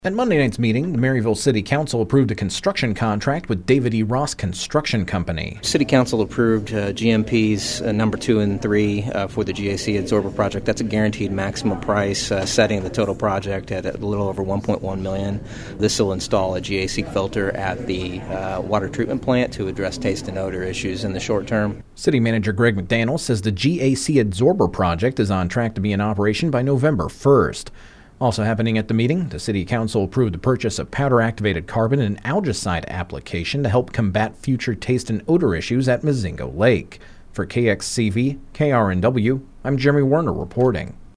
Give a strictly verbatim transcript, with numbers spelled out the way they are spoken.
At Monday night's meeting, the Maryville City Council approved a construction contract with David E. Ross Construction Company. City Council approved uh, G M Ps uh, number two and three uh, for the G A C Adsorber project. That's a guaranteed maximum price, uh, setting the total project at a little over one point one million dollars. This will install a G A C filter at the uh, water treatment plant to address taste and odor issues in the short term. City Manager Greg McDaniel says the G A C Adsorber project is on track to be in operation by November first. Also happening at the meeting, the City Council approved the purchase of powder-activated carbon and algicide application to help combat future taste and odor issues at Mazingo Lake. For K X C V, K R N W, I'm Jeremy Werner reporting.